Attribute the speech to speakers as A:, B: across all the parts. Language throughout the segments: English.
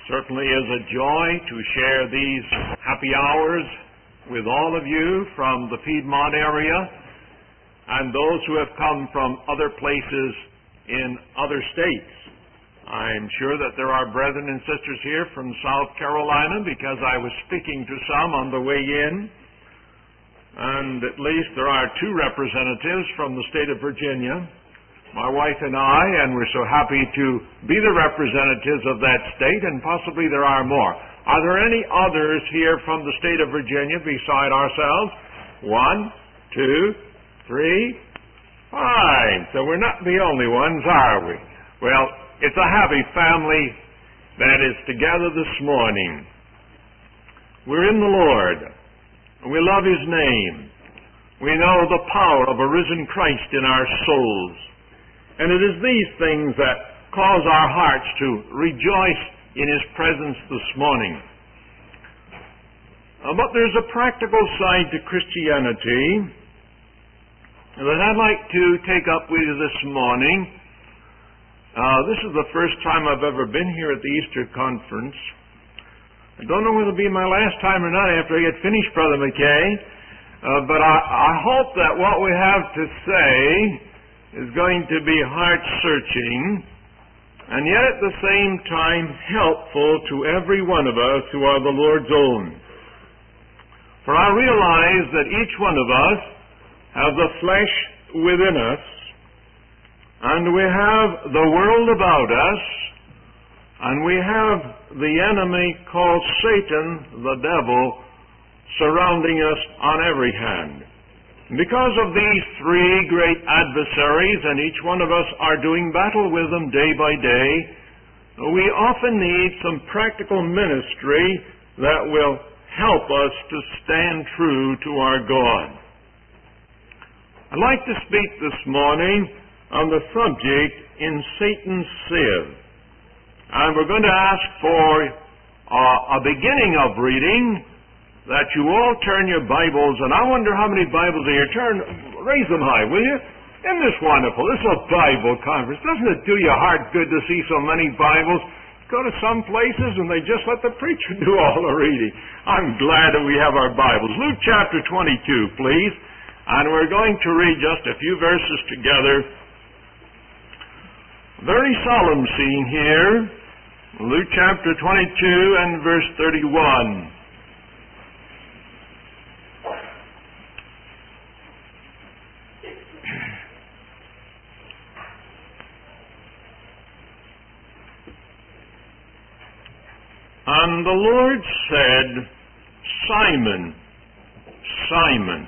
A: certainly is a joy to share these happy hours with all of you from the Piedmont area and those who have come from other places in other states. I'm sure that there are brethren and sisters here from South Carolina because I was speaking to some on the way in. And at least there are 2 representatives from the state of Virginia, my wife and I, and we're so happy to be the representatives of that state, and possibly there are more. Are there any others here from the state of Virginia beside ourselves? 1, 2, 3, 5. So we're not the only ones, are we? Well, it's a happy family that is together this morning. We're in the Lord. We love His name. We know the power of a risen Christ in our souls. And it is these things that cause our hearts to rejoice in His presence this morning. But there's a practical side to Christianity that I'd like to take up with you this morning. This is the first time I've ever been here at the Easter Conference. I don't know whether it'll be my last time or not after I get finished, Brother McKay. But I hope that what we have to say is going to be heart-searching and yet at the same time helpful to every one of us who are the Lord's own. For I realize that each one of us have the flesh within us, and we have the world about us, and we have the enemy called Satan, the devil, surrounding us on every hand. Because of these 3 great adversaries, and each one of us are doing battle with them day by day, we often need some practical ministry that will help us to stand true to our God. I'd like to speak this morning on the subject, in Satan's sieve. And we're going to ask for a beginning of reading, that you all turn your Bibles, and I wonder how many Bibles are here. Raise them high, will you? Isn't this wonderful? This is a Bible conference. Doesn't it do your heart good to see so many Bibles? Go to some places and they just let the preacher do all the reading. I'm glad that we have our Bibles. Luke chapter 22, please. And we're going to read just a few verses together. Very solemn scene here. Luke chapter 22 and verse 31. And the Lord said, Simon, Simon,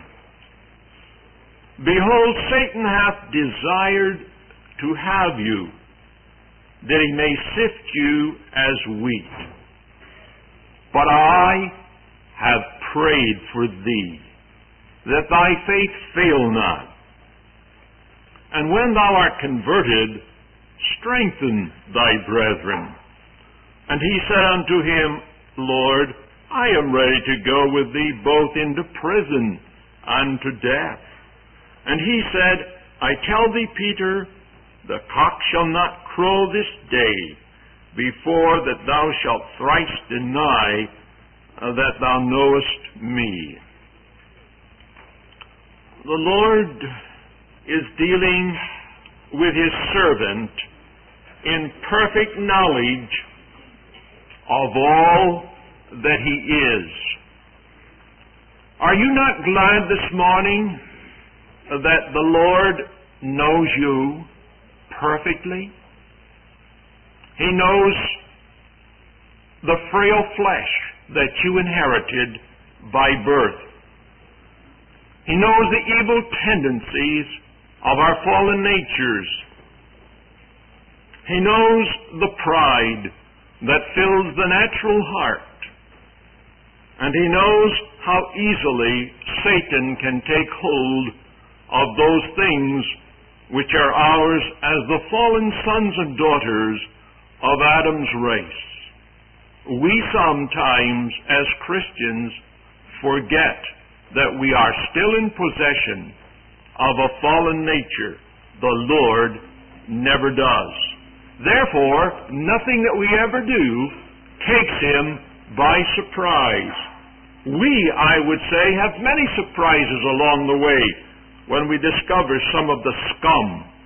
A: behold, Satan hath desired to have you, that he may sift you as wheat. But I have prayed for thee, that thy faith fail not. And when thou art converted, strengthen thy brethren. And he said unto him, Lord, I am ready to go with thee both into prison and to death. And he said, I tell thee, Peter, the cock shall not crow this day before that thou shalt thrice deny that thou knowest me. The Lord is dealing with His servant in perfect knowledge of all that He is. Are you not glad this morning that the Lord knows you perfectly? He knows the frail flesh that you inherited by birth. He knows the evil tendencies of our fallen natures. He knows the pride that fills the natural heart. And He knows how easily Satan can take hold of those things which are ours as the fallen sons and daughters of Adam's race. We sometimes, as Christians, forget that we are still in possession of a fallen nature. The Lord never does. Therefore, nothing that we ever do takes him by surprise. We, I would say, have many surprises along the way when we discover some of the scum.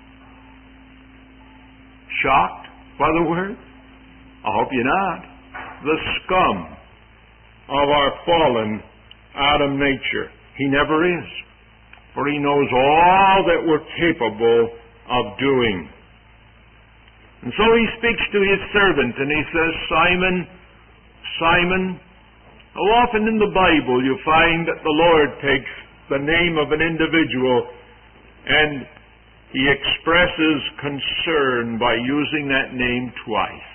A: Shocked by the word? I hope you're not. The scum of our fallen Adam nature. He never is, for he knows all that we're capable of doing. And so he speaks to his servant and he says, Simon, Simon. How often in the Bible you find that the Lord takes the name of an individual and he expresses concern by using that name twice.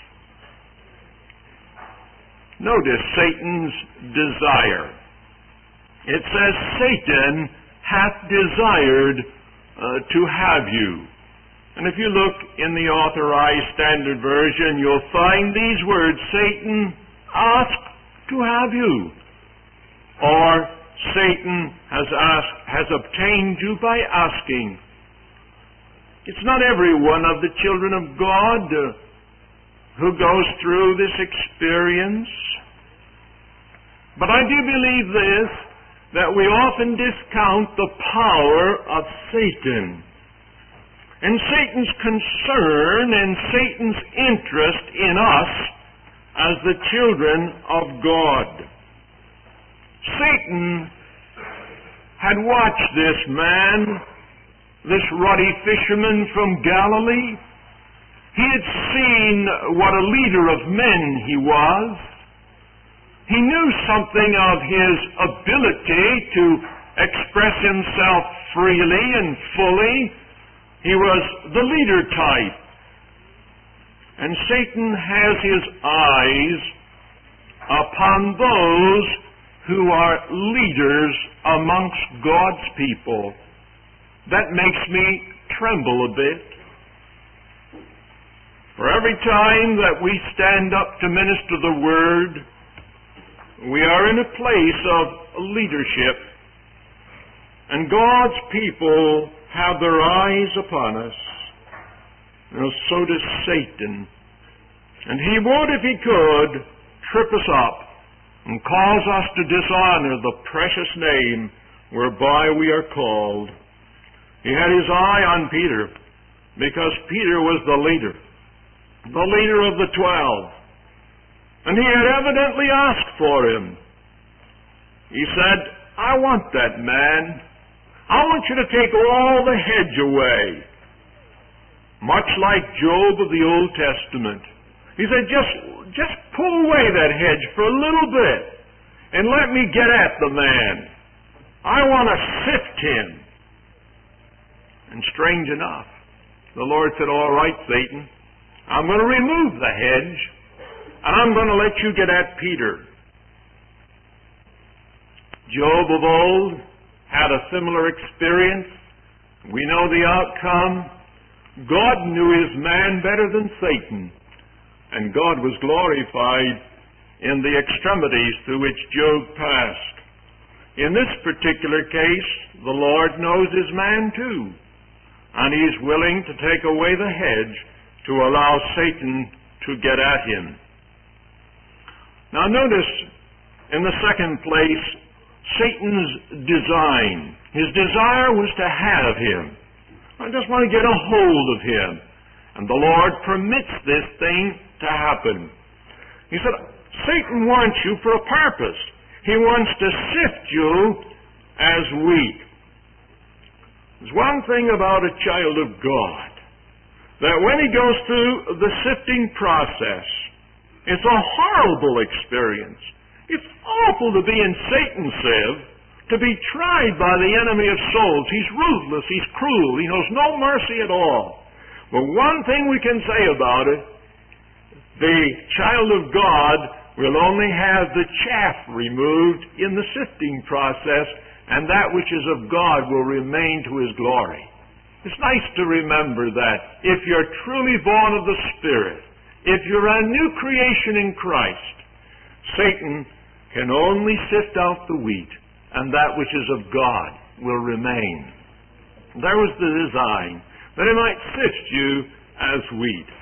A: Notice Satan's desire. It says, Satan hath desired to have you. And if you look in the Authorized Standard Version, you'll find these words, Satan asked to have you. Or Satan has obtained you by asking. It's not every one of the children of God who goes through this experience. But I do believe this, that we often discount the power of Satan and Satan's concern and Satan's interest in us as the children of God. Satan had watched this man, this ruddy fisherman from Galilee. He had seen what a leader of men he was. He knew something of his ability to express himself freely and fully. He was the leader type. And Satan has his eyes upon those who are leaders amongst God's people. That makes me tremble a bit. For every time that we stand up to minister the Word, we are in a place of leadership, and God's people have their eyes upon us. And so does Satan. And he would, if he could, trip us up and cause us to dishonor the precious name whereby we are called. He had his eye on Peter because Peter was the leader of the 12. And he had evidently asked for him. He said, I want that man. I want you to take all the hedge away. Much like Job of the Old Testament. He said, just pull away that hedge for a little bit and let me get at the man. I want to sift him. And strange enough, the Lord said, all right, Satan, I'm going to remove the hedge and I'm going to let you get at Peter. Job of old had a similar experience. We know the outcome. God knew his man better than Satan, and God was glorified in the extremities through which Job passed. In this particular case, the Lord knows his man too, and he's willing to take away the hedge to allow Satan to get at him. Now notice, in the second place, Satan's design. His desire was to have him. I just want to get a hold of him. And the Lord permits this thing to happen. He said, Satan wants you for a purpose. He wants to sift you as wheat. There's one thing about a child of God, that when he goes through the sifting process, it's a horrible experience. It's awful to be in Satan's sieve, to be tried by the enemy of souls. He's ruthless, he's cruel, he knows no mercy at all. But one thing we can say about it, the child of God will only have the chaff removed in the sifting process, and that which is of God will remain to his glory. It's nice to remember that if you're truly born of the Spirit, if you're a new creation in Christ, Satan can only sift out the wheat, and that which is of God will remain. There was the design, that he might sift you as wheat.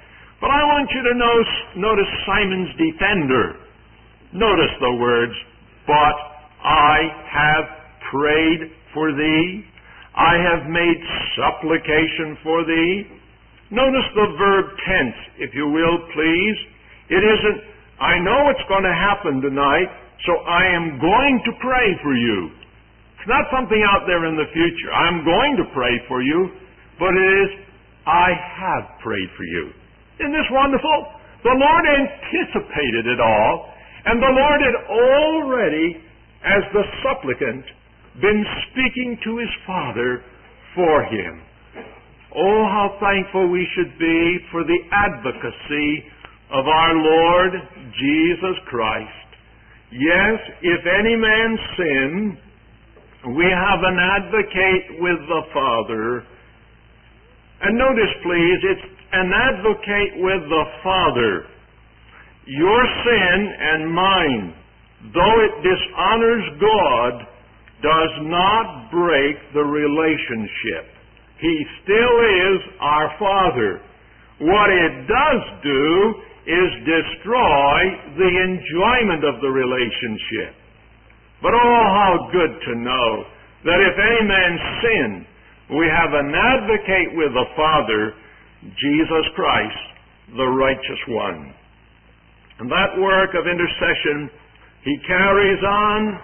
A: But I want you to notice Simon's defender. Notice the words, "But I have prayed for thee. I have made supplication for thee." Notice the verb tense, if you will, please. It isn't, "I know what's going to happen tonight, so I am going to pray for you." It's not something out there in the future. I'm going to pray for you, but it is, "I have prayed for you." Isn't this wonderful? The Lord anticipated it all, and the Lord had already, as the supplicant, been speaking to his Father for him. Oh, how thankful we should be for the advocacy of our Lord Jesus Christ. Yes, if any man sin, we have an advocate with the Father. And notice, please, it's an advocate with the Father. Your sin and mine, though it dishonors God, does not break the relationship. He still is our Father. What it does do is destroy the enjoyment of the relationship. But oh, how good to know that if any man sin, we have an advocate with the Father, Jesus Christ, the righteous one. And that work of intercession he carries on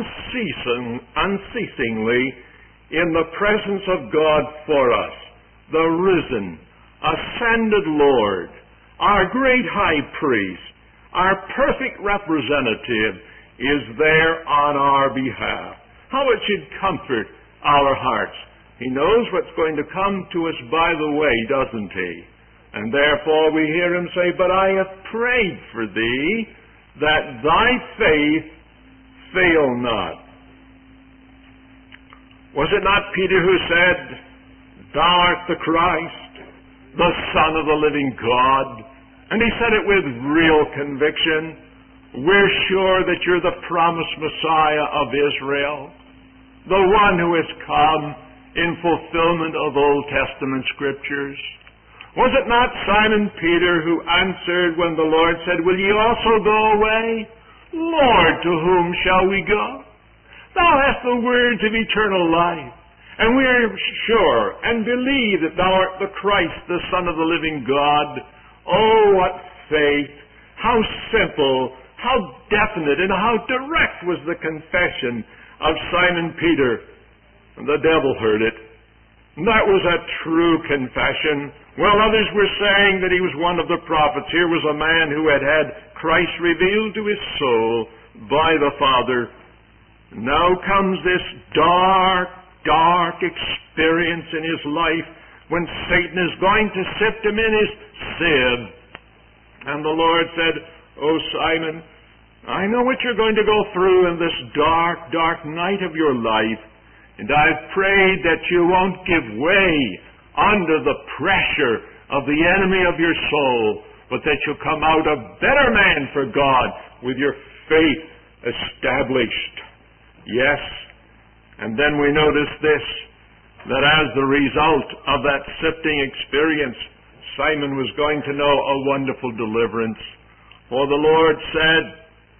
A: unceasingly in the presence of God for us, the risen, ascended Lord, our great high priest, our perfect representative, is there on our behalf. How it should comfort our hearts. He knows what's going to come to us by the way, doesn't he? And therefore we hear him say, "But I have prayed for thee, that thy faith fail not." Was it not Peter who said, "Thou art the Christ, the Son of the living God"? And he said it with real conviction. We're sure that you're the promised Messiah of Israel, the one who has come in fulfillment of Old Testament scriptures. Was it not Simon Peter who answered when the Lord said, "Will ye also go away?" "Lord, to whom shall we go? Thou hast the words of eternal life, and we are sure and believe that thou art the Christ, the Son of the living God." Oh, what faith! How simple, how definite, and how direct was the confession of Simon Peter. And the devil heard it. And that was a true confession. Well, others were saying that he was one of the prophets. Here was a man who had had Christ revealed to his soul by the Father. Now comes this dark experience in his life when Satan is going to sift him in his sieve. And the Lord said, "Oh, Simon, I know what you're going to go through in this dark night of your life. And I've prayed that you won't give way under the pressure of the enemy of your soul, but that you'll come out a better man for God with your faith established." Yes. And then we notice this, that as the result of that sifting experience, Simon was going to know a wonderful deliverance. For the Lord said,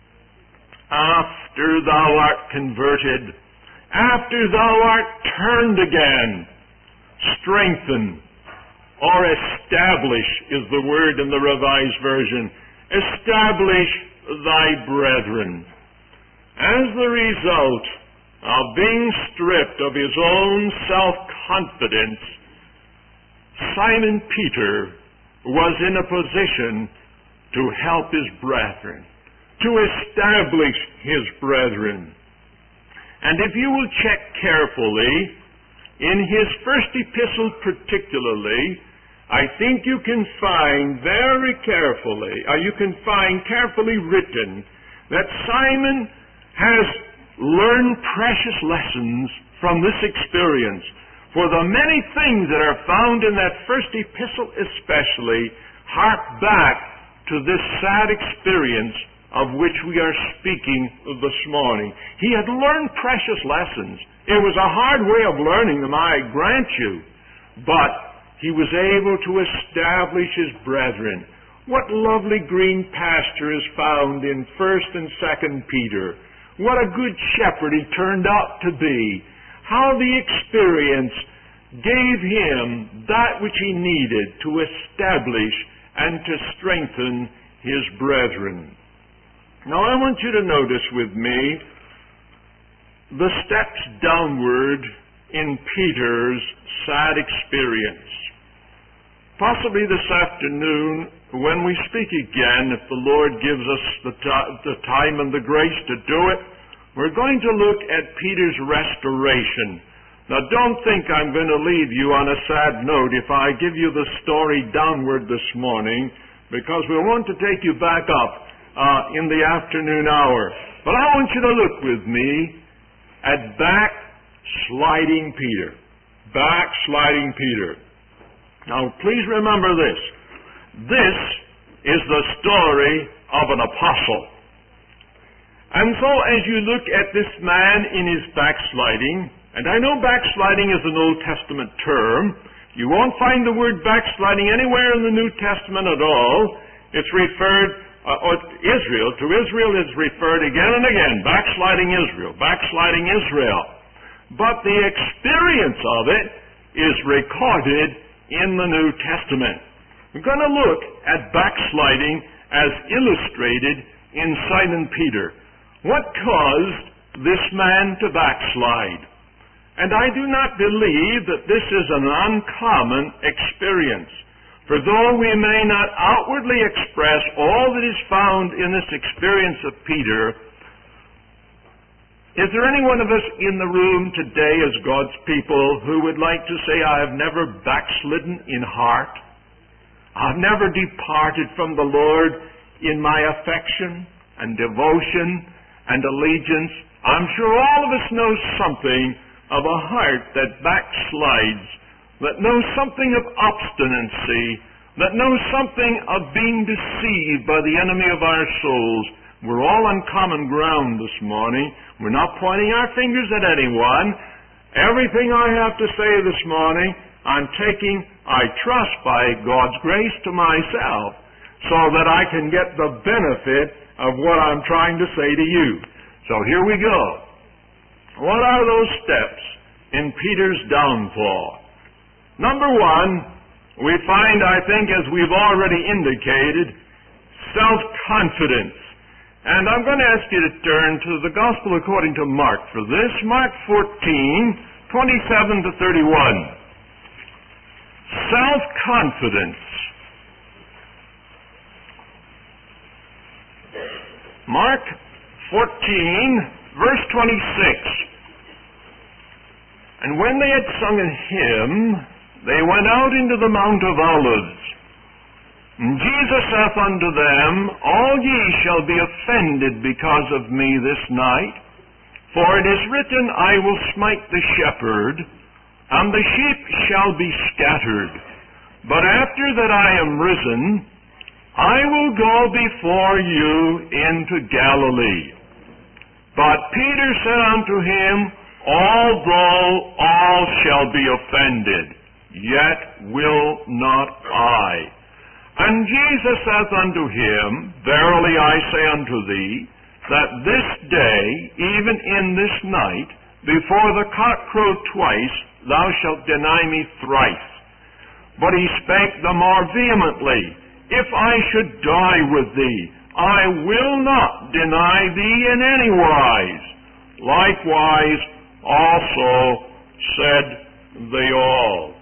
A: "After thou art converted, after thou art turned again, strengthen," or establish is the word in the Revised Version. "Establish thy brethren." As the result of being stripped of his own self-confidence, Simon Peter was in a position to help his brethren, to establish his brethren. And if you will check carefully, in his first epistle particularly, I think you can find very carefully, you can find carefully written that Simon has learned precious lessons from this experience. For the many things that are found in that first epistle especially hark back to this sad experience of which we are speaking this morning. He had learned precious lessons. It was a hard way of learning them, I grant you. But he was able to establish his brethren. What lovely green pasture is found in 1st and 2nd Peter. What a good shepherd he turned out to be. How the experience gave him that which he needed to establish and to strengthen his brethren. Now I want you to notice with me the steps downward in Peter's sad experience. Possibly this afternoon, when we speak again, if the Lord gives us the time and the grace to do it, we're going to look at Peter's restoration. Now don't think I'm going to leave you on a sad note if I give you the story downward this morning, because we want to take you back up in the afternoon hour. But I want you to look with me at backsliding Peter. Backsliding Peter. Now please remember this. This is the story of an apostle. And so as you look at this man in his backsliding, and I know backsliding is an Old Testament term, you won't find the word backsliding anywhere in the New Testament at all. It's referred, Israel, to Israel is referred again and again, backsliding Israel, backsliding Israel. But the experience of it is recorded in the New Testament. We're going to look at backsliding as illustrated in Simon Peter. What caused this man to backslide? And I do not believe that this is an uncommon experience. For though we may not outwardly express all that is found in this experience of Peter, is there any one of us in the room today as God's people who would like to say, I have never backslidden in heart? I've never departed from the Lord in my affection and devotion and allegiance. I'm sure all of us know something of a heart that backslides, that knows something of obstinacy, that knows something of being deceived by the enemy of our souls. We're all on common ground this morning. We're not pointing our fingers at anyone. Everything I have to say this morning, I'm taking, I trust by God's grace, to myself, so that I can get the benefit of what I'm trying to say to you. So here we go. What are those steps in Peter's downfall? Number one, we find, I think, as we've already indicated, self-confidence. And I'm going to ask you to turn to the Gospel according to Mark for this. Mark 14:27 to 31. Self-confidence. Mark 14, verse 26. And when they had sung a hymn, they went out into the Mount of Olives. And Jesus saith unto them, All ye shall be offended because of me this night. For it is written, I will smite the shepherd, and the sheep shall be scattered. But after that I am risen, I will go before you into Galilee. But Peter said unto him, Although all shall be offended, yet will not I. And Jesus saith unto him, Verily I say unto thee, that this day, even in this night, before the cock crow twice, thou shalt deny me thrice. But he spake the more vehemently, If I should die with thee, I will not deny thee in any wise. Likewise also said they all.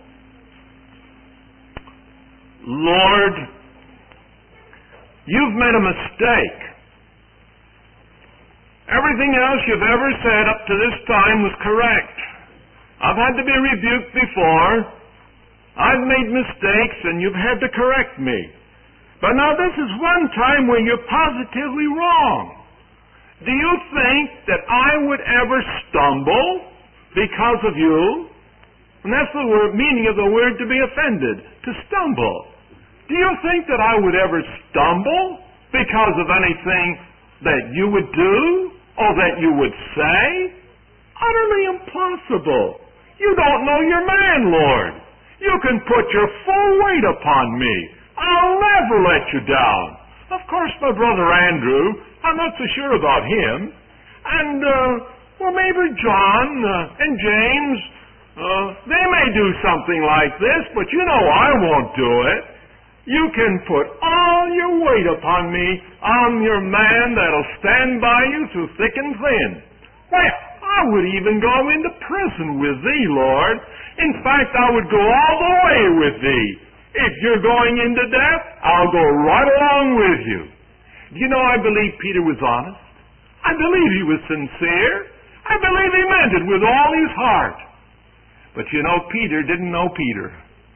A: Lord, you've made a mistake. Everything else you've ever said up to this time was correct. I've had to be rebuked before. I've made mistakes and you've had to correct me. But now this is one time where you're positively wrong. Do you think that I would ever stumble because of you? And that's the meaning of the word to be offended, to stumble. Do you think that I would ever stumble because of anything that you would do or that you would say? Utterly impossible. You don't know your man, Lord. You can put your full weight upon me. I'll never let you down. Of course, my brother Andrew, I'm not so sure about him. And, maybe John and James, they may do something like this, but you know I won't do it. You can put all your weight upon me. I'm your man that'll stand by you through thick and thin. Well, I would even go into prison with thee, Lord. In fact, I would go all the way with thee. If you're going into death, I'll go right along with you. You know, I believe Peter was honest. I believe he was sincere. I believe he meant it with all his heart. But you know, Peter didn't know Peter.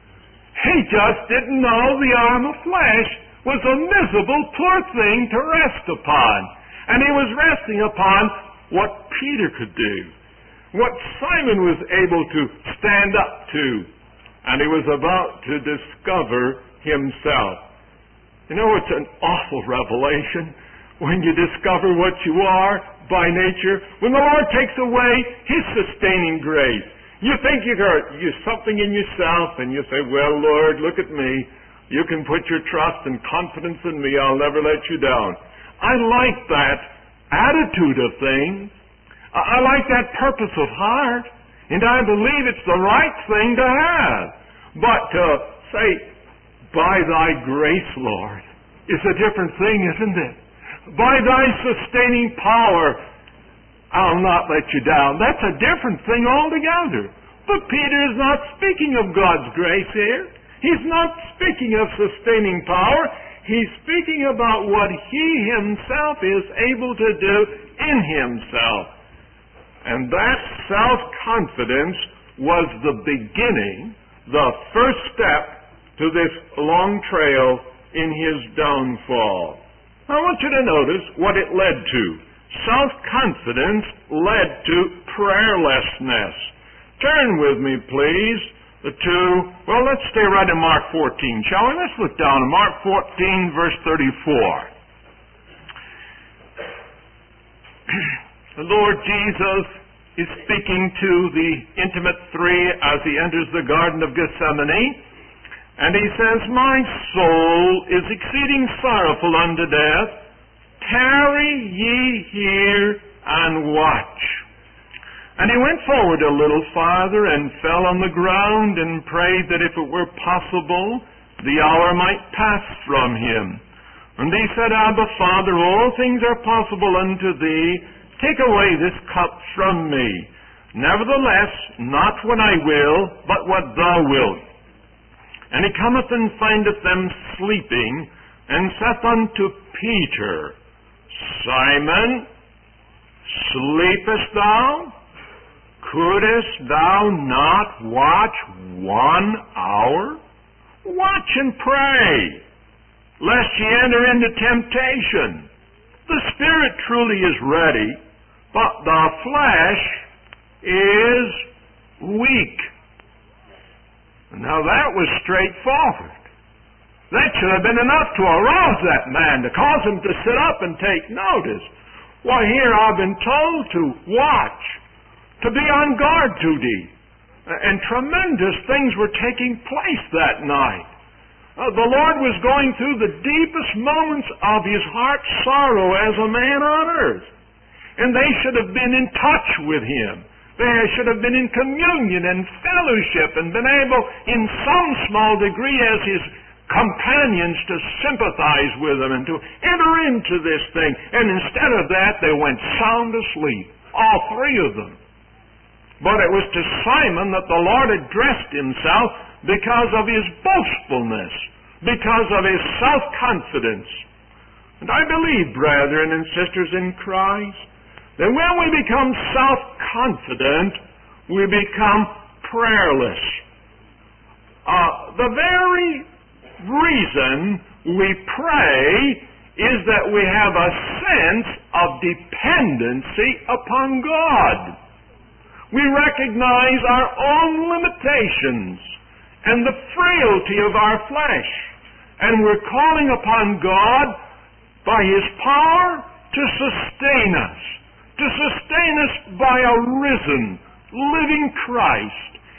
A: He just didn't know the arm of flesh was a miserable, poor thing to rest upon. And he was resting upon what Peter could do, what Simon was able to stand up to. And he was about to discover himself. You know, it's an awful revelation when you discover what you are by nature. When the Lord takes away His sustaining grace. You think you're something in yourself, and you say, well, Lord, look at me. You can put your trust and confidence in me. I'll never let you down. I like that attitude of things. I like that purpose of heart. And I believe it's the right thing to have. But to say, by thy grace, Lord, is a different thing, isn't it? By thy sustaining power, I'll not let you down. That's a different thing altogether. But Peter is not speaking of God's grace here. He's not speaking of sustaining power. He's speaking about what he himself is able to do in himself. And that self-confidence was the beginning, the first step to this long trail in his downfall. I want you to notice what it led to. Self-confidence led to prayerlessness. Turn with me, please, let's stay right in Mark 14, shall we? Let's look down at Mark 14, verse 34. The Lord Jesus is speaking to the intimate three as he enters the Garden of Gethsemane. And he says, my soul is exceeding sorrowful unto death. Tarry ye here and watch. And he went forward a little farther and fell on the ground and prayed that if it were possible, the hour might pass from him. And he said, Abba, Father, all things are possible unto thee. Take away this cup from me. Nevertheless, not what I will, but what thou wilt. And he cometh and findeth them sleeping, and saith unto Peter, Simon, sleepest thou? Couldest thou not watch 1 hour? Watch and pray, lest ye enter into temptation. The spirit truly is ready, but the flesh is weak. Now that was straightforward. That should have been enough to arouse that man, to cause him to sit up and take notice. Why, here I've been told to watch, to be on guard duty. And tremendous things were taking place that night. The Lord was going through the deepest moments of his heart's sorrow as a man on earth. And they should have been in touch with him. They should have been in communion and fellowship and been able, in some small degree, as his companions, to sympathize with him and to enter into this thing. And instead of that, they went sound asleep, all three of them. But it was to Simon that the Lord addressed himself because of his boastfulness, because of his self-confidence. And I believe, brethren and sisters in Christ, that when we become self-confident, we become prayerless. The very reason we pray is that we have a sense of dependency upon God. We recognize our own limitations and the frailty of our flesh. And we're calling upon God by His power to sustain us by a risen, living Christ.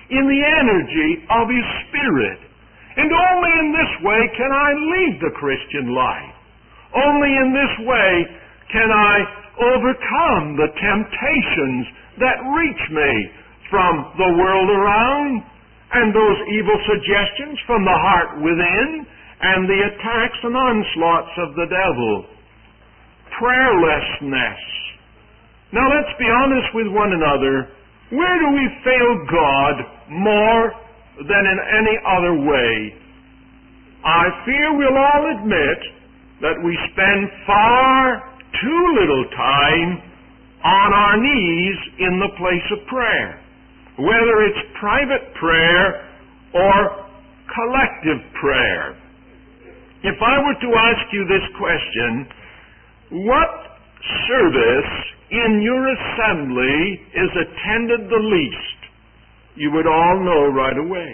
A: in the energy of His Spirit. And only in this way can I lead the Christian life. Only in this way can I overcome the temptations that reach me from the world around and those evil suggestions from the heart within and the attacks and onslaughts of the devil. Prayerlessness. Now let's be honest with one another. Where do we fail God more than in any other way? I fear we'll all admit that we spend far too little time on our knees in the place of prayer, whether it's private prayer or collective prayer. If I were to ask you this question, what service in your assembly is attended the least? You would all know right away.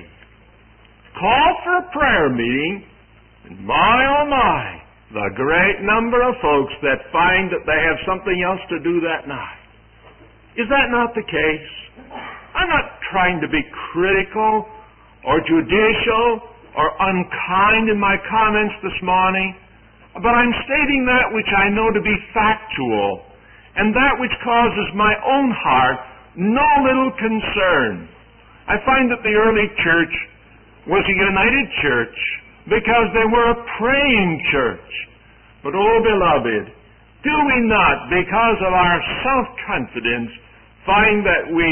A: Call for a prayer meeting, and my oh my, the great number of folks that find that they have something else to do that night. Is that not the case? I'm not trying to be critical or judicial or unkind in my comments this morning, but I'm stating that which I know to be factual and that which causes my own heart no little concern. I find that the early church was a united church because they were a praying church. But, oh beloved, do we not, because of our self-confidence, find that we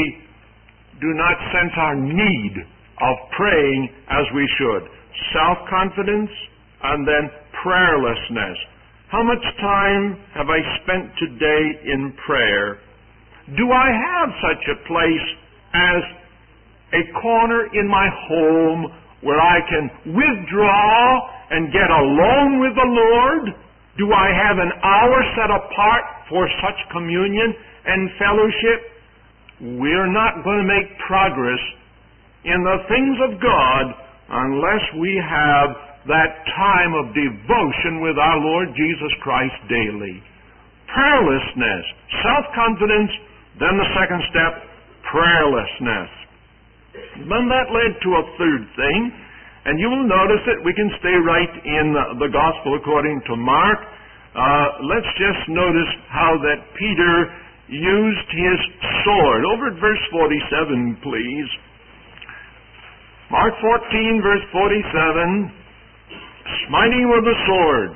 A: do not sense our need of praying as we should? Self-confidence and then prayerlessness. How much time have I spent today in prayer? Do I have such a place as a corner in my home where I can withdraw and get alone with the Lord? Do I have an hour set apart for such communion and fellowship? We're not going to make progress in the things of God unless we have that time of devotion with our Lord Jesus Christ daily. Prayerlessness, self-confidence, then the second step, prayerlessness. Then that led to a third thing, and you will notice that we can stay right in the Gospel according to Mark. Let's just notice how that Peter used his sword. Over at verse 47, please. Mark 14, verse 47, smiting with the sword.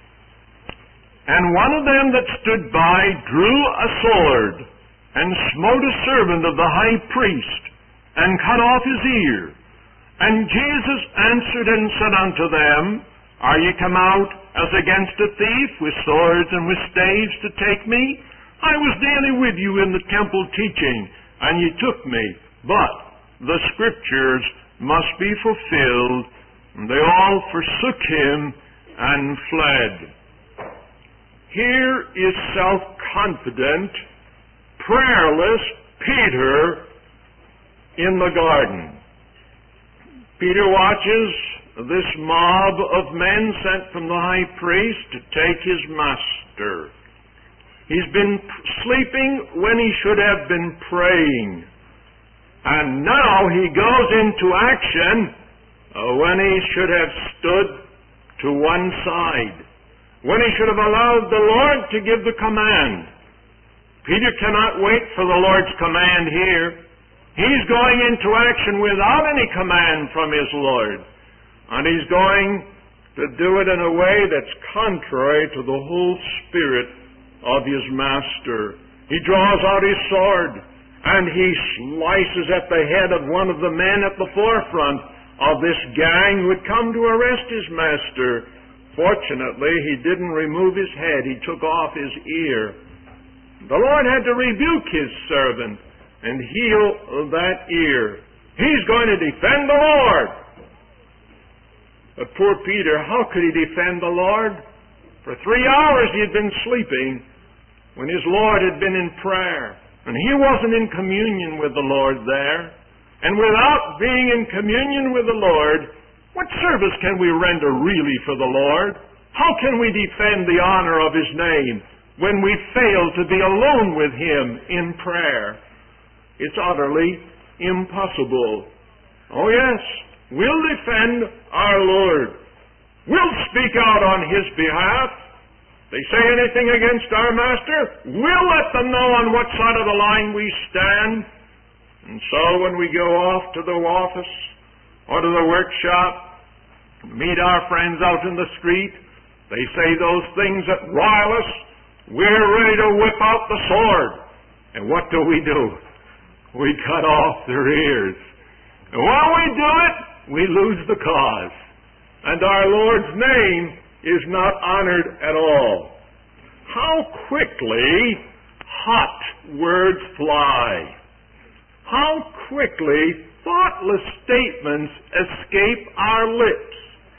A: And one of them that stood by drew a sword, and smote a servant of the high priest, and cut off his ear. And Jesus answered and said unto them, Are ye come out as against a thief, with swords and with staves to take me? I was daily with you in the temple teaching, and ye took me. But the Scriptures must be fulfilled. And they all forsook him and fled. Here is self-confident, prayerless Peter in the garden. Peter watches this mob of men sent from the high priest to take his master. He's been sleeping when he should have been praying. And now he goes into action when he should have stood to one side, when he should have allowed the Lord to give the command. Peter cannot wait for the Lord's command here. He's going into action without any command from his Lord. And he's going to do it in a way that's contrary to the whole spirit of his master. He draws out his sword, and he slices at the head of one of the men at the forefront of this gang who had come to arrest his master. Fortunately, he didn't remove his head. He took off his ear. The Lord had to rebuke his servant and heal that ear. He's going to defend the Lord. But poor Peter, how could he defend the Lord? For 3 hours he had been sleeping when his Lord had been in prayer. And he wasn't in communion with the Lord there. And without being in communion with the Lord, what service can we render really for the Lord? How can we defend the honor of His name when we fail to be alone with Him in prayer? It's utterly impossible. Oh yes, we'll defend our Lord. We'll speak out on His behalf. They say anything against our Master, we'll let them know on what side of the line we stand. And so when we go off to the office or to the workshop, meet our friends out in the street, they say those things that rile us, we're ready to whip out the sword. And what do? We cut off their ears. And while we do it, we lose the cause. And our Lord's name is not honored at all. How quickly hot words fly. How quickly thoughtless statements escape our lips.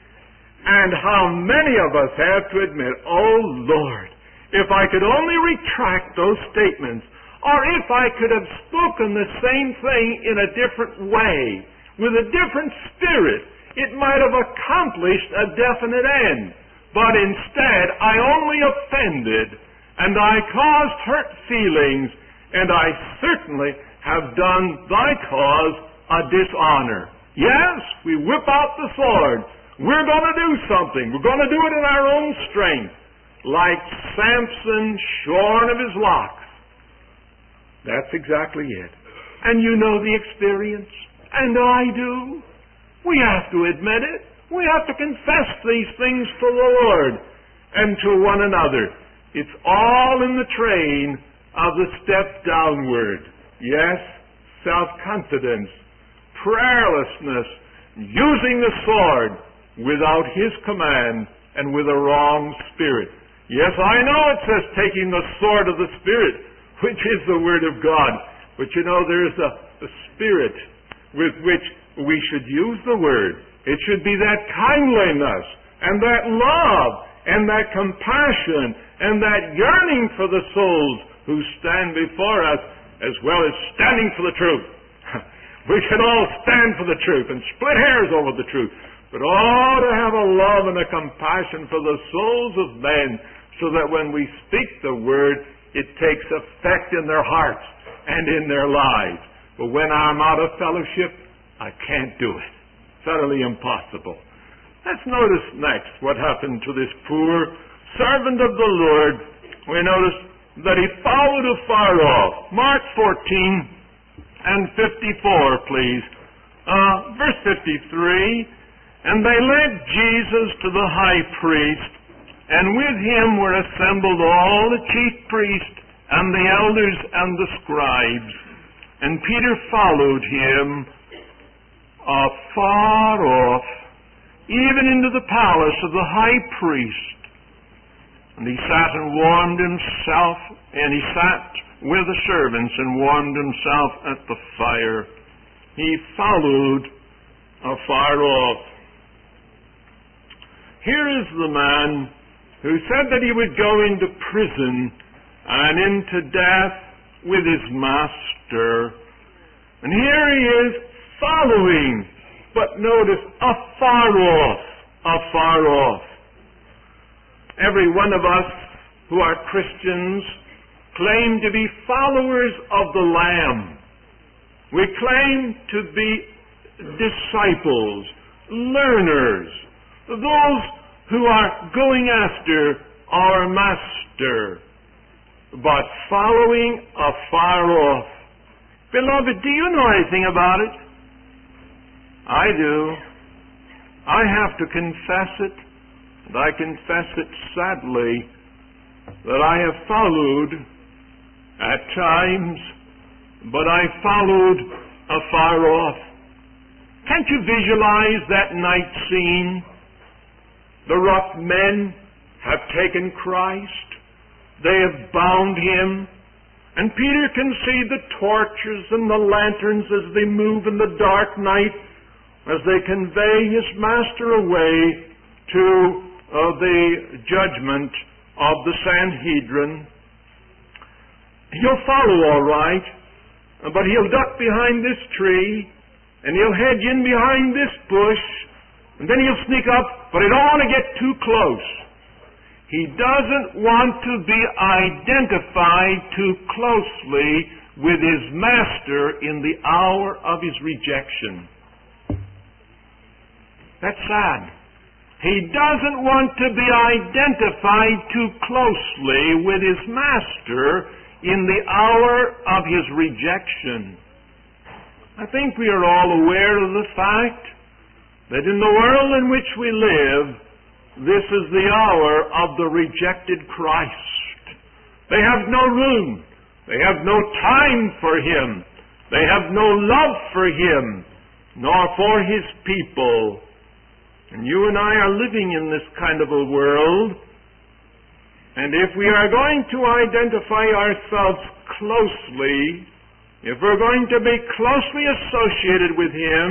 A: And how many of us have to admit, oh Lord, if I could only retract those statements, or if I could have spoken the same thing in a different way, with a different spirit, it might have accomplished a definite end. But instead, I only offended, and I caused hurt feelings, and I certainly have done thy cause a dishonor. Yes, we whip out the sword. We're going to do something. We're going to do it in our own strength, like Samson shorn of his locks. That's exactly it. And you know the experience. And I do. We have to admit it. We have to confess these things to the Lord and to one another. It's all in the train of the step downward. Yes, self-confidence, prayerlessness, using the sword without His command and with a wrong spirit. Yes, I know it says taking the sword of the Spirit, which is the Word of God. But you know, there's a spirit with which we should use the Word. It should be that kindliness and that love and that compassion and that yearning for the souls who stand before us, as well as standing for the truth. We can all stand for the truth and split hairs over the truth, but to have a love and a compassion for the souls of men, so that when we speak the Word, it takes effect in their hearts and in their lives. But when I'm out of fellowship, I can't do it. It's utterly impossible. Let's notice next what happened to this poor servant of the Lord. We notice that he followed afar off. Mark 14 and 54, please. Verse 53, and they led Jesus to the high priest, and with him were assembled all the chief priests and the elders and the scribes. And Peter followed him afar off, even into the palace of the high priest. And he sat and warmed himself, and he sat with the servants and warmed himself at the fire. He followed afar off. Here is the man who said that he would go into prison and into death with his master. And here he is following, but notice, afar off. Every one of us who are Christians claim to be followers of the Lamb. We claim to be disciples, learners, those who are going after our Master, but following afar off. Beloved, do you know anything about it? I do. I have to confess it, and I confess it sadly, that I have followed at times, but I followed afar off. Can't you visualize that night scene? The rough men have taken Christ. They have bound Him. And Peter can see the torches and the lanterns as they move in the dark night, as they convey His Master away to the judgment of the Sanhedrin. He'll follow all right, but he'll duck behind this tree, and he'll hedge in behind this bush, and then he'll sneak up, but he don't want to get too close. He doesn't want to be identified too closely with his master in the hour of his rejection. That's sad. He doesn't want to be identified too closely with his master in the hour of his rejection. I think we are all aware of the fact that in the world in which we live, this is the hour of the rejected Christ. They have no room. They have no time for him. They have no love for him, nor for his people. And you and I are living in this kind of a world. And if we are going to identify ourselves closely, if we're going to be closely associated with him,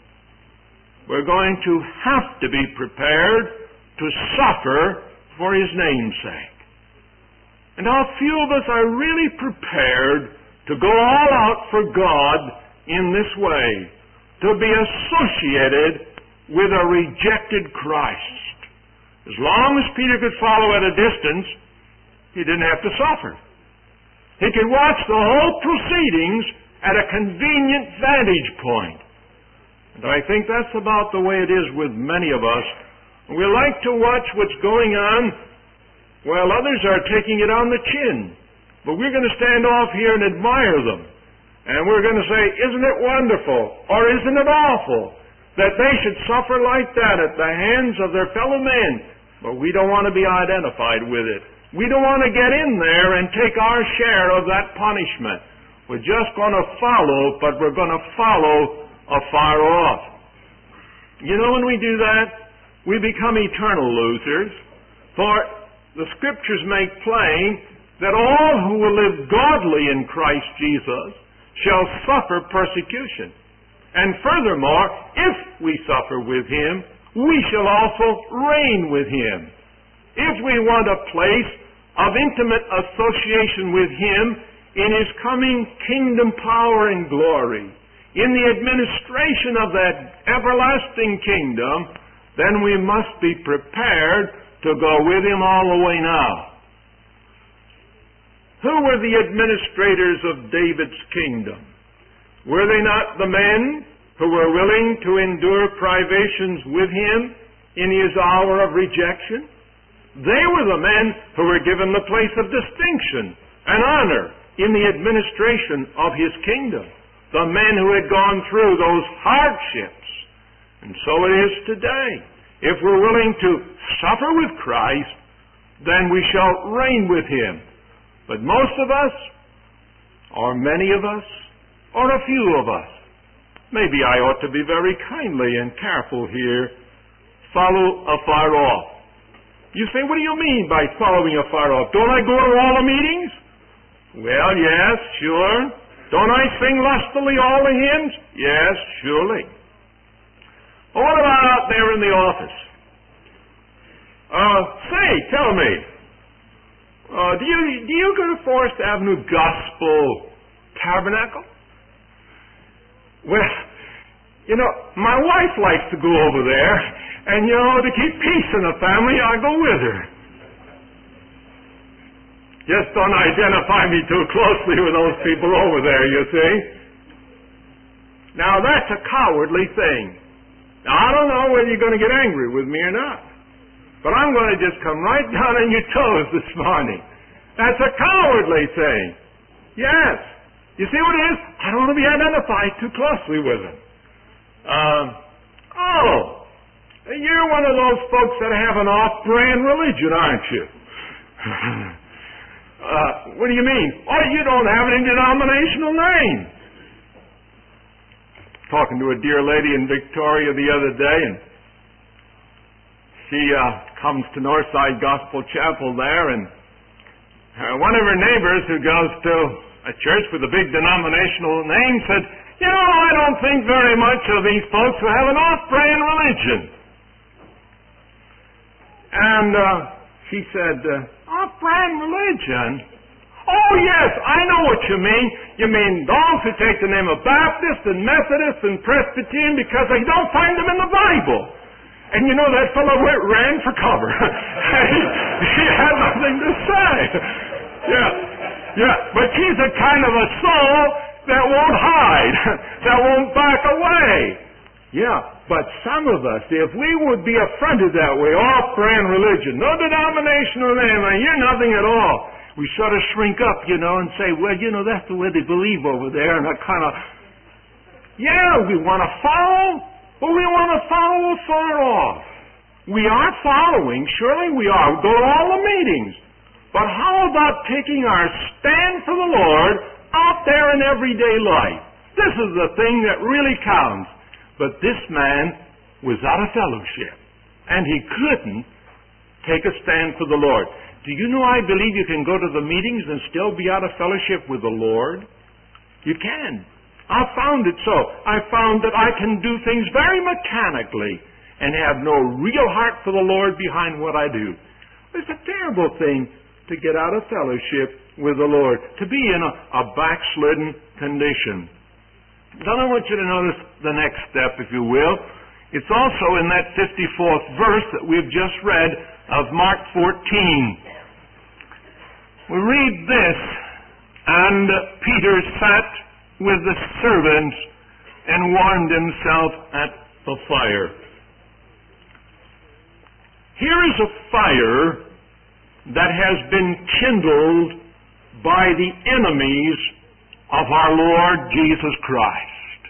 A: we're going to have to be prepared to suffer for his name's sake. And how few of us are really prepared to go all out for God in this way, to be associated with a rejected Christ. As long as Peter could follow at a distance, he didn't have to suffer. He could watch the whole proceedings at a convenient vantage point. And I think that's about the way it is with many of us. We like to watch what's going on while others are taking it on the chin. But we're going to stand off here and admire them. And we're going to say, isn't it wonderful, or isn't it awful, that they should suffer like that at the hands of their fellow men? But we don't want to be identified with it. We don't want to get in there and take our share of that punishment. We're just going to follow, but we're going to follow afar off. You know, when we do that, we become eternal losers. For the Scriptures make plain that all who will live godly in Christ Jesus shall suffer persecution. And furthermore, if we suffer with him, we shall also reign with him. If we want a place of intimate association with him in his coming kingdom power and glory, in the administration of that everlasting kingdom, then we must be prepared to go with him all the way now. Who were the administrators of David's kingdom? Were they not the men who were willing to endure privations with him in his hour of rejection? They were the men who were given the place of distinction and honor in the administration of his kingdom. The men who had gone through those hardships. And so it is today. If we're willing to suffer with Christ, then we shall reign with him. But most of us, or many of us, or a few of us, maybe I ought to be very kindly and careful here, follow afar off. You say, what do you mean by following afar off? Don't I go to all the meetings? Well, yes, sure. Don't I sing lustily all the hymns? Yes, surely. Well, what about out there in the office? Say, tell me, do you go to Forest Avenue Gospel Tabernacle? Well, you know, my wife likes to go over there, and, you know, to keep peace in the family, I go with her. Just don't identify me too closely with those people over there, you see. Now, that's a cowardly thing. Now, I don't know whether you're going to get angry with me or not, but I'm going to just come right down on your toes this morning. That's a cowardly thing. Yes. You see what it is? I don't want to be identified too closely with him. You're one of those folks that have an off-brand religion, aren't you? What do you mean? Oh, you don't have any denominational name. Talking to a dear lady in Victoria the other day, and she comes to Northside Gospel Chapel there, and one of her neighbors who goes to a church with a big denominational name said, you know, I don't think very much of these folks who have an off-brand religion. And she said, off-brand religion? Oh, yes, I know what you mean. You mean those who take the name of Baptist and Methodist and Presbyterian because they don't find them in the Bible. And you know, that fellow ran for cover. He had nothing to say. Yeah. Yeah, but she's a kind of a soul that won't hide, that won't back away. Yeah, but some of us, if we would be affronted that way, all brand religion, no denomination or anything, you're nothing at all. We sort of shrink up, and say, well, that's the way they believe over there, and that kind of, yeah, we want to follow, but we want to follow afar off. We are following, surely we are. We go to all the meetings. But how about taking our stand for the Lord out there in everyday life? This is the thing that really counts. But this man was out of fellowship, and he couldn't take a stand for the Lord. Do you know I believe you can go to the meetings and still be out of fellowship with the Lord? You can. I found it so. I found that I can do things very mechanically and have no real heart for the Lord behind what I do. It's a terrible thing to get out of fellowship with the Lord, to be in a backslidden condition. Then I want you to notice the next step, if you will. It's also in that 54th verse that we've just read of Mark 14. We read this, and Peter sat with the servants and warmed himself at the fire. Here is a fire that has been kindled by the enemies of our Lord Jesus Christ.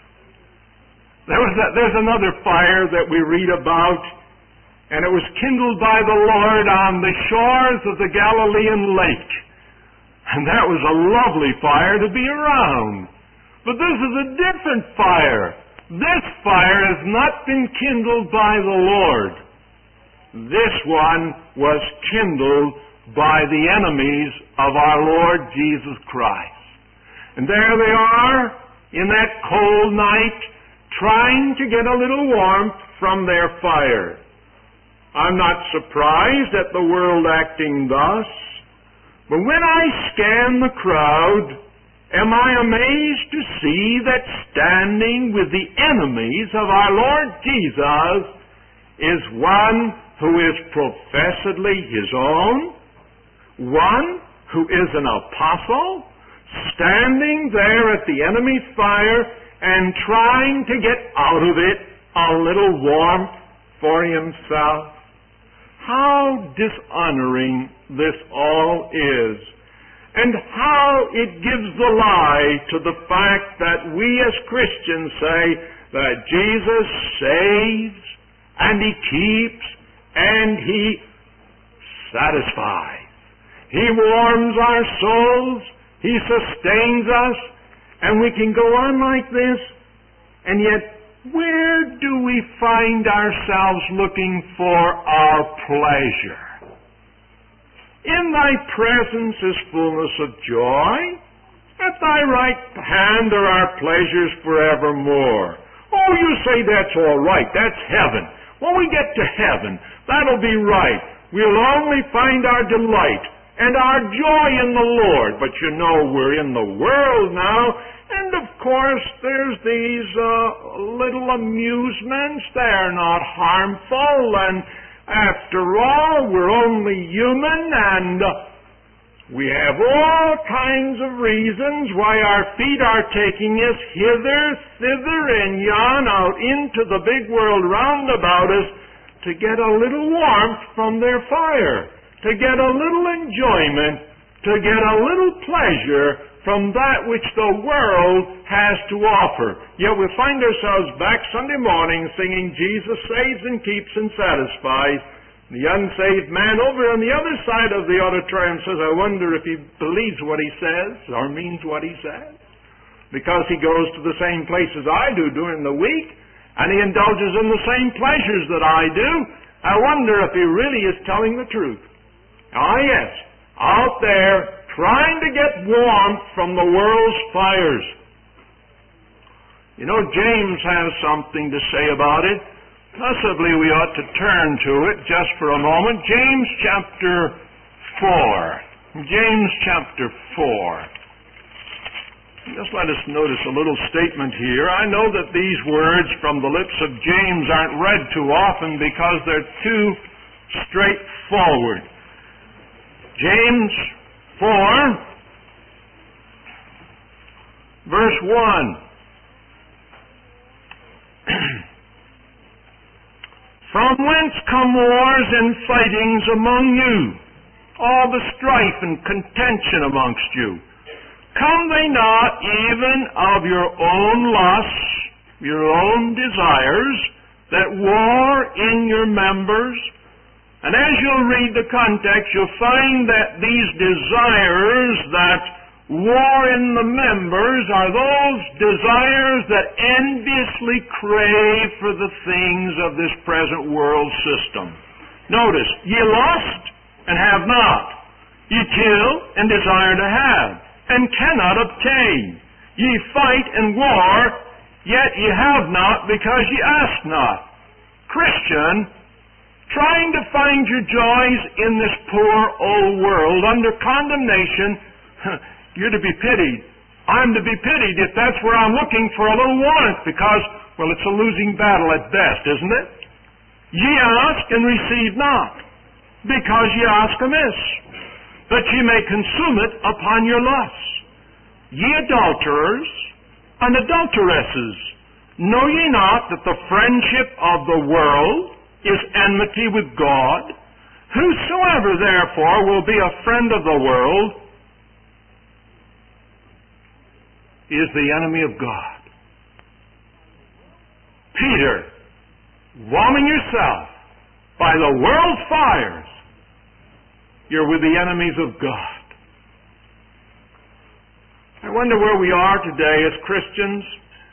A: There's another fire that we read about, and it was kindled by the Lord on the shores of the Galilean lake. And that was a lovely fire to be around. But this is a different fire. This fire has not been kindled by the Lord. This one was kindled by the enemies of our Lord Jesus Christ. And there they are in that cold night, trying to get a little warmth from their fire. I'm not surprised at the world acting thus, but when I scan the crowd, am I amazed to see that standing with the enemies of our Lord Jesus is one who is professedly His own, one who is an apostle, standing there at the enemy's fire and trying to get out of it a little warmth for himself. How dishonoring this all is, and how it gives the lie to the fact that we as Christians say that Jesus saves and He keeps and He satisfies. He warms our souls, He sustains us, and we can go on like this, and yet where do we find ourselves looking for our pleasure? In Thy presence is fullness of joy. At Thy right hand there are pleasures forevermore. Oh, you say that's all right. That's heaven. When we get to heaven, that'll be right. We'll only find our delight and our joy in the Lord. But you know, we're in the world now, and of course there's these little amusements. They're not harmful, and after all, we're only human, and we have all kinds of reasons why our feet are taking us hither, thither, and yon out into the big world round about us to get a little warmth from their fire, to get a little enjoyment, to get a little pleasure from that which the world has to offer. Yet we find ourselves back Sunday morning singing, Jesus saves and keeps and satisfies. The unsaved man over on the other side of the auditorium says, I wonder if he believes what he says or means what he says. Because he goes to the same places I do during the week, and he indulges in the same pleasures that I do. I wonder if he really is telling the truth. Ah, yes, out there trying to get warmth from the world's fires. You know, James has something to say about it. Possibly we ought to turn to it just for a moment. James chapter 4. James chapter 4. Just let us notice a little statement here. I know that these words from the lips of James aren't read too often because they're too straightforward. James 4 Verse 1. From whence come wars and fightings among you, all the strife and contention amongst you? Come they not even of your own lusts, your own desires, that war in your members? And as you'll read the context, you'll find that these desires that war in the members are those desires that enviously crave for the things of this present world system. Notice, ye lust and have not. Ye kill and desire to have, and cannot obtain. Ye fight and war, yet ye have not, because ye ask not. Christian, trying to find your joys in this poor old world under condemnation, you're to be pitied. I'm to be pitied if that's where I'm looking for a little warmth, because, well, it's a losing battle at best, isn't it? Ye ask and receive not, because ye ask amiss, that ye may consume it upon your lusts. Ye adulterers and adulteresses, know ye not that the friendship of the world is enmity with God? Whosoever therefore will be a friend of the world is the enemy of God. Peter, warming yourself by the world's fires, you're with the enemies of God. I wonder where we are today as Christians.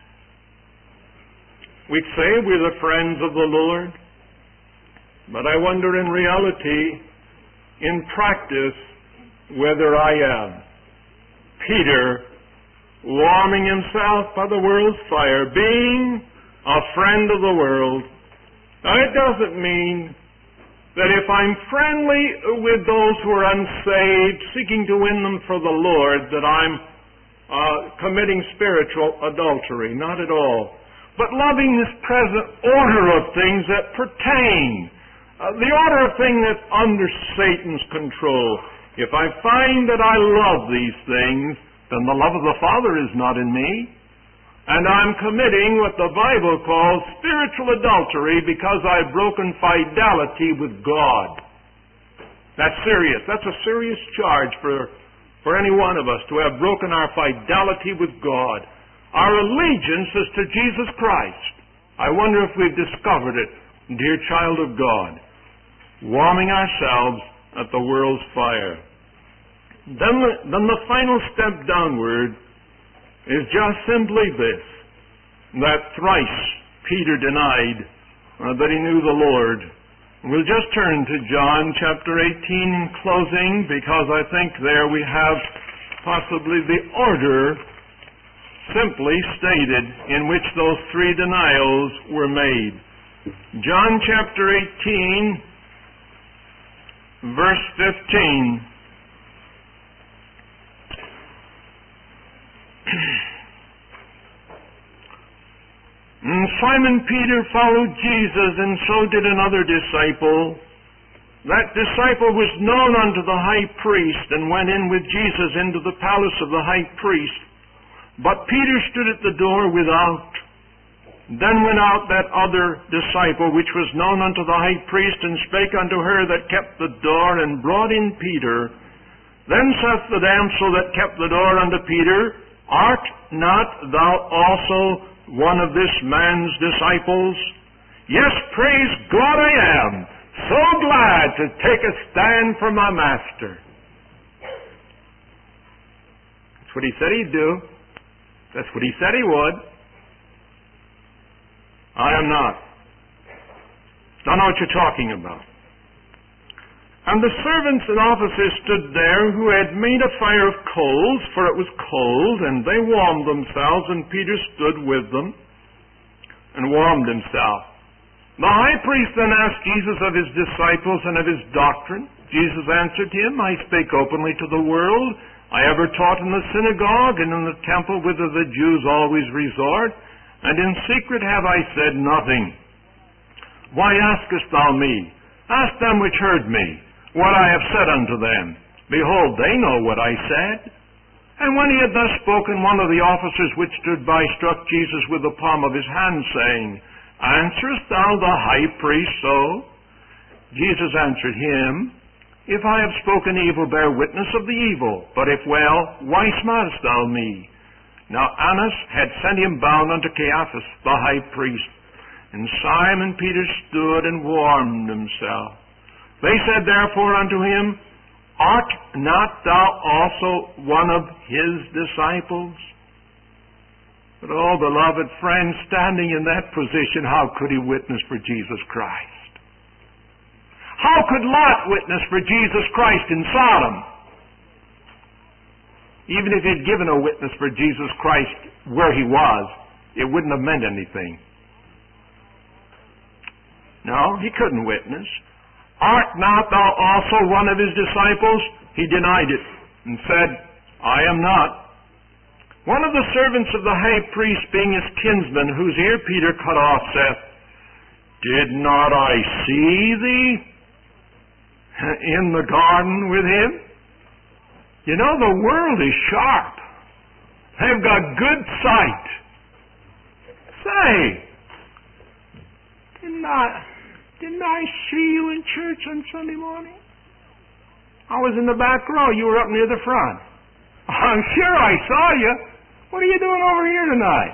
A: We say we're the friends of the Lord, but I wonder in reality, in practice, whether I am. Peter, warming himself by the world's fire, being a friend of the world. Now, it doesn't mean that if I'm friendly with those who are unsaved, seeking to win them for the Lord, that I'm committing spiritual adultery. Not at all. But loving this present order of things that pertain. The order of things that's under Satan's control. If I find that I love these things, then the love of the Father is not in me. And I'm committing what the Bible calls spiritual adultery because I've broken fidelity with God. That's serious. That's a serious charge for any one of us to have broken our fidelity with God. Our allegiance is to Jesus Christ. I wonder if we've discovered it, dear child of God. Warming ourselves at the world's fire. Then the final step downward is just simply this, that thrice Peter denied that he knew the Lord. We'll just turn to John chapter 18 in closing, because I think there we have possibly the order simply stated in which those three denials were made. John chapter 18, verse 15. And Simon Peter followed Jesus, and so did another disciple. That disciple was known unto the high priest, and went in with Jesus into the palace of the high priest. But Peter stood at the door without. Then went out that other disciple, which was known unto the high priest, and spake unto her that kept the door, and brought in Peter. Then saith the damsel that kept the door unto Peter, Art not thou also one of this man's disciples? Yes, praise God, I am. So glad to take a stand for my master. That's what he said he'd do. That's what he said he would. I am not. Don't know what you're talking about. And the servants and officers stood there, who had made a fire of coals, for it was cold, and they warmed themselves, and Peter stood with them and warmed himself. The high priest then asked Jesus of his disciples and of his doctrine. Jesus answered him, I spake openly to the world. I ever taught in the synagogue and in the temple, whither the Jews always resort, and in secret have I said nothing. Why askest thou me? Ask them which heard me what I have said unto them. Behold, they know what I said. And when he had thus spoken, one of the officers which stood by struck Jesus with the palm of his hand, saying, Answerest thou the high priest so? Jesus answered him, If I have spoken evil, bear witness of the evil. But if well, why smartest thou me? Now Annas had sent him bound unto Caiaphas, the high priest. And Simon Peter stood and warmed himself. They said therefore unto him, Art not thou also one of his disciples? But, oh, beloved friend, standing in that position, how could he witness for Jesus Christ? How could Lot witness for Jesus Christ in Sodom? Even if he'd given a witness for Jesus Christ where he was, it wouldn't have meant anything. No, he couldn't witness. Art not thou also one of his disciples? He denied it and said, I am not. One of the servants of the high priest, being his kinsman, whose ear Peter cut off, saith, Did not I see thee in the garden with him? You know, the world is sharp. They've got good sight. Say, didn't I see you in church on Sunday morning? I was in the back row. You were up near the front. I'm sure I saw you. What are you doing over here tonight?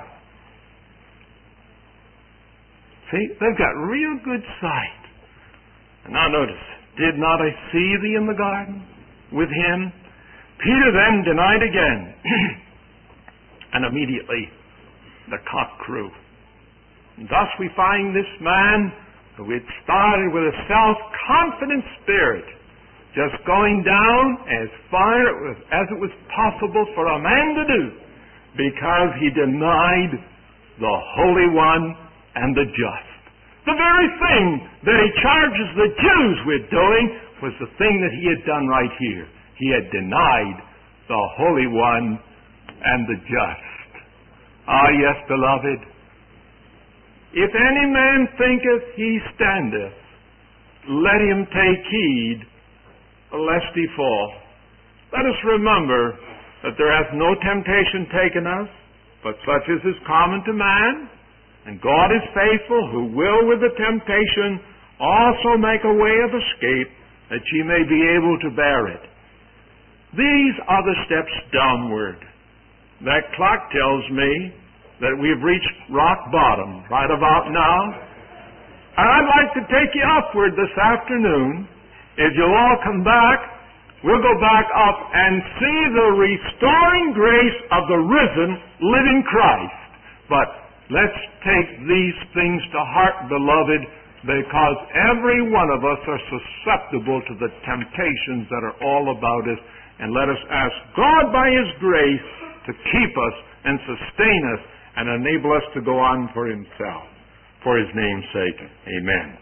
A: See, they've got real good sight. And now notice, did not I see thee in the garden with him? Peter then denied again. And immediately the cock crew. And thus we find this man who had started with a self-confident spirit, just going down as far as it was possible for a man to do, because he denied the Holy One and the Just. The very thing that he charges the Jews with doing was the thing that he had done right here. He had denied the Holy One and the Just. Ah, yes, beloved. If any man thinketh he standeth, let him take heed lest he fall. Let us remember that there hath no temptation taken us, but such as is common to man. And God is faithful, who will with the temptation also make a way of escape, that ye may be able to bear it. These are the steps downward. That clock tells me that we've reached rock bottom right about now. And I'd like to take you upward this afternoon. If you'll all come back, we'll go back up and see the restoring grace of the risen, living Christ. But let's take these things to heart, beloved, because every one of us are susceptible to the temptations that are all about us. And let us ask God by His grace to keep us and sustain us and enable us to go on for Himself. For His name's sake, amen.